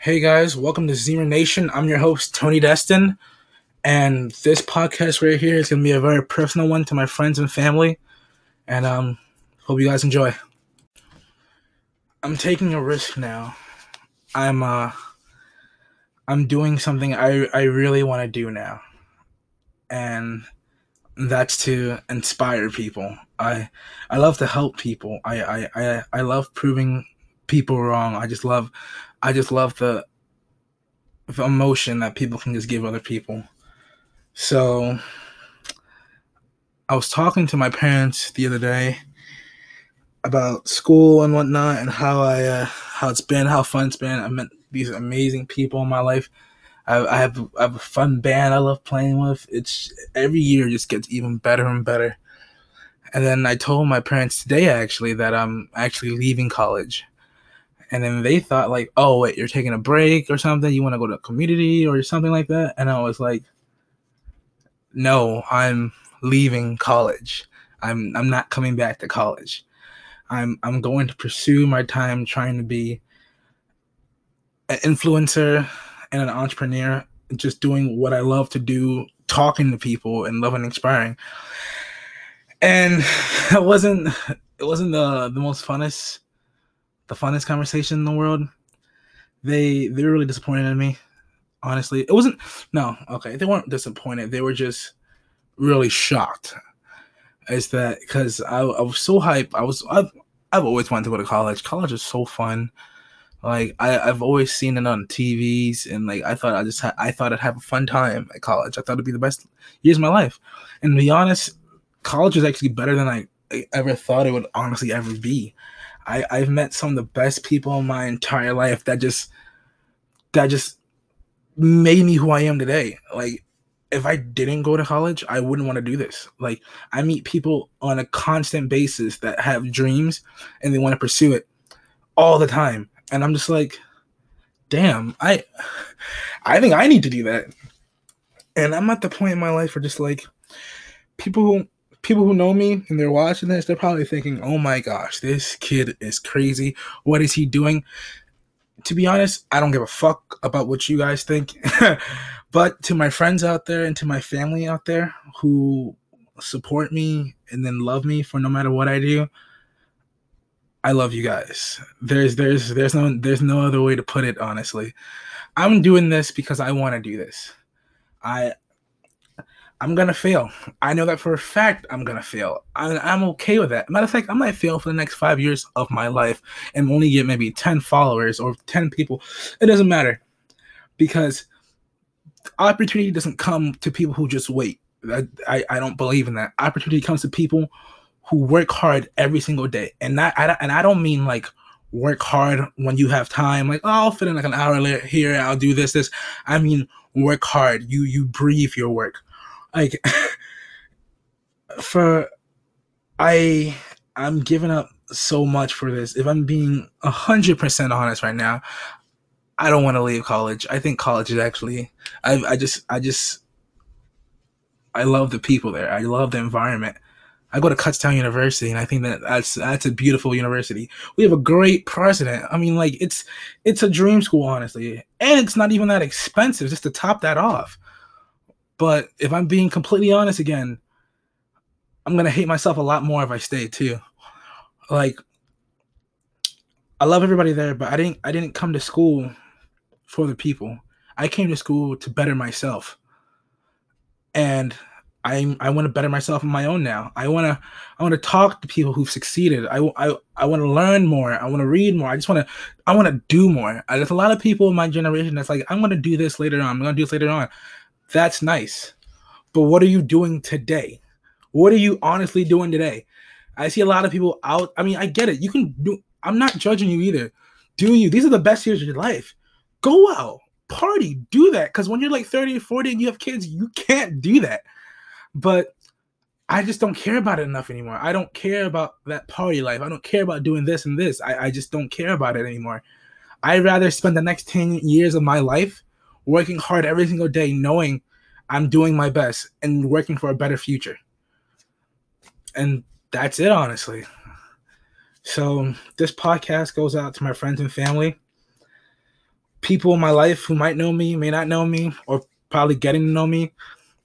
Hey guys, welcome to Zero Nation. I'm your host, Tony Destin, and this podcast right here is going to be a very personal one to my friends and family, and hope you guys enjoy. I'm taking a risk now. I'm uh I'm doing something I really want to do now, and that's to inspire people. I love to help people. I love proving people wrong. I just love the emotion that people can just give other people. So I was talking to my parents the other day about school and whatnot, and how it's been, how fun it's been. I met these amazing people in my life. I have a fun band I love playing with. It's every year just gets even better and better. And then I told my parents today actually that I'm actually leaving college. And then they thought like, oh wait, you're taking a break or something? You want to go to community or something like that? And I was like, no, I'm leaving college. I'm not coming back to college. I'm going to pursue my time trying to be an influencer and an entrepreneur, just doing what I love to do, talking to people and loving and inspiring. And it wasn't it wasn't the most funnest conversation in the world. They were really disappointed in me. Honestly, it wasn't. No, okay, they weren't disappointed. They were just really shocked. Is that because I was so hyped? I've always wanted to go to college. College is so fun. Like I've always seen it on TVs, and like I thought I'd have a fun time at college. I thought it'd be the best years of my life. And to be honest, college is actually better than I ever thought it would honestly ever be. I've met some of the best people in my entire life that just made me who I am today. Like if I didn't go to college, I wouldn't want to do this. Like I meet people on a constant basis that have dreams and they want to pursue it all the time. And I'm just like, damn, I think I need to do that. And I'm at the point in my life where just like people who people who know me and they're watching this, they're probably thinking, "Oh my gosh, this kid is crazy. What is he doing?" To be honest, I don't give a fuck about what you guys think. But to my friends out there and to my family out there who support me and then love me for no matter what I do, I love you guys. There's no other way to put it honestly. I'm doing this because I want to do this. I I'm gonna fail. I know that for a fact. I'm gonna fail. I'm okay with that. Matter of fact, I might fail for the next 5 years of my life and only get maybe 10 followers or 10 people. It doesn't matter because opportunity doesn't come to people who just wait. I don't believe in that. Opportunity comes to people who work hard every single day, and I don't mean like work hard when you have time. Like, oh, I'll fit in like an hour here. I'll do this. I mean work hard. You breathe your work. Like for I I'm giving up so much for this. If I'm being 100% honest right now, I don't want to leave college. I think college is actually I love the people there. I love the environment. I go to Kutztown University, and I think that's a beautiful university. We have a great president. I mean, like it's a dream school, honestly, and it's not even that expensive. Just to top that off. But if I'm being completely honest again, I'm gonna hate myself a lot more if I stay too. Like I love everybody there, but I didn't come to school for the people. I came to school to better myself, and I want to better myself on my own now. I want to talk to people who've succeeded. I want to learn more. I want to read more. I want to do more. There's a lot of people in my generation that's like I'm going to do this later on. I'm going to do this later on. That's nice, but what are you doing today? What are you honestly doing today? I see a lot of people out. I mean, I get it. You can do. I'm not judging you either. Do you? These are the best years of your life. Go out, party, do that. Because when you're like 30 or 40 and you have kids, you can't do that. But I just don't care about it enough anymore. I don't care about that party life. I don't care about doing this and this. I just don't care about it anymore. I'd rather spend the next 10 years of my life working hard every single day, knowing I'm doing my best and working for a better future. And that's it, honestly. So this podcast goes out to my friends and family. people in my life who might know me, may not know me, or probably getting to know me,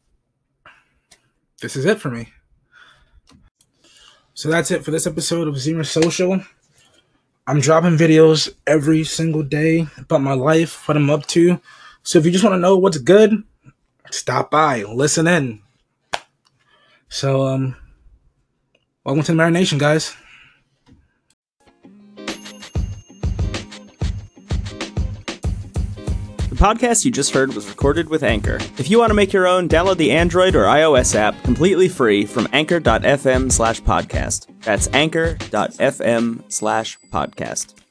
this is it for me. So that's it for this episode of Zemer Social. I'm dropping videos every single day about my life, what I'm up to. So if you just want to know what's good, stop by, listen in. So, welcome to the Marination, guys. The podcast you just heard was recorded with Anchor. If you want to make your own, download the Android or iOS app completely free from anchor.fm/podcast. That's anchor.fm/podcast.